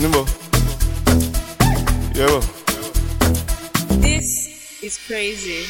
Nimbo. Yo. This is crazy.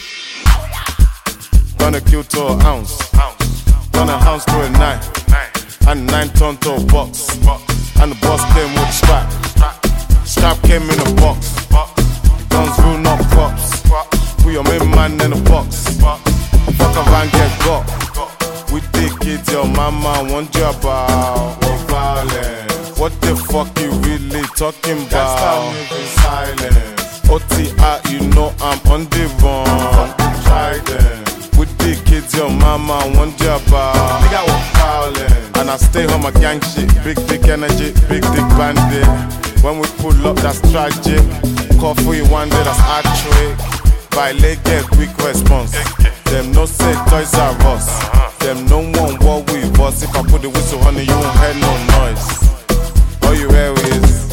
Gonna kill to an ounce. Gonna ounce to a 9. And 9 ton to a box. And the boss came with a strap. Strap came in a box. Guns rule not cops. Put your main man in a box. Fuck around, get got. We think it's your mama want you about. We're violent. What the fuck you really talking about? Stop moving silence. OTI, you know I'm on the run. Try them. With the kids, your mama want you about. Nigga, we're violent. And I stay on my gang shit. Big dick energy, big dick bandit. When we pull up, that's tragic. Call for you one day, that's hard trick. Violate, get quick response. Them no say toys are us. Them no one war with us. If I put the whistle on it, you won't hear no noise. All you hear is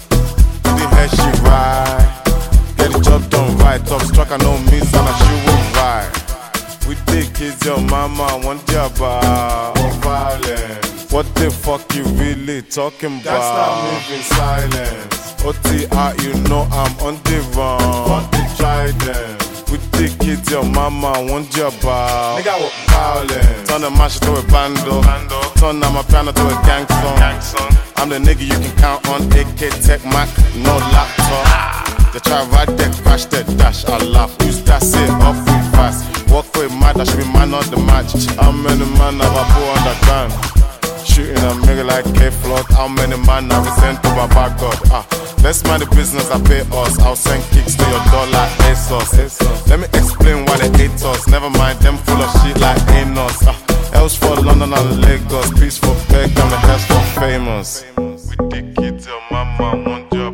the hair she ride. Get the job done right. Top struck, I know miss and I shoot will ride. We think kids, your mama want you about. Violence. What the fuck you really talking about? That's not moving silence. OTI, you know I'm on the run. Fuck the trident. With the kids, your mama want you about. Nigga, what violence? Turn the mash to a bando. Turn my piano to a gang song. I'm the nigga you can count on. AK Tech Mac, no laptop. They try ride that, crash that, dash, I laugh. Use that, say off we fast. Walk with mad, I should be man on the match. How many man have I put on the gun? Shooting a nigga like K-Flood. How many man have we sent to Baba God? Let's mind the business, I pay us. I'll send kicks to your door like ASOS. Let me explain why they hate us. Never mind, them full of shit like Anos. Else for London and Lagos. Peace for Beck and the hell's for famous. We take it till mama want your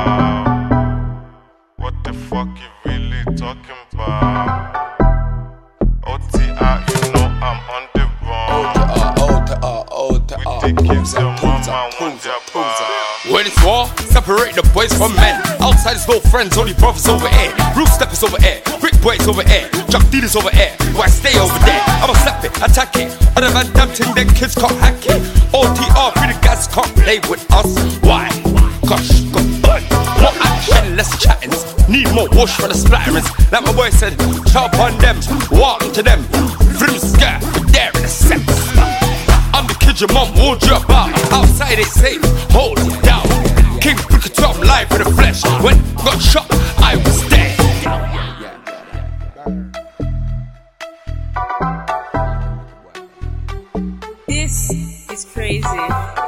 about. What the fuck you really talking about? OTI, you know I'm on the run. We take it till mama want your about. When it's war, separate the boys from men. Outside is no friends, only brothers over here. Roof steppers over here, brick boys over here, drug dealers over here. Why stay over there? I'ma slap it, attack it. Other than damn thing, then kids can't hack it. OTR, pretty guys can't play with us. Why? Gosh, got burn. More action, less chattings. Need more wash for the splatterings. Like my boy said, chop on them, walk to them. Vroom skirt, there in the sense. I'm the kid your mom warned you about. Outside it's safe, hold it down. King Bricker 12 live in the flesh. When got shot, I was dead. This is crazy.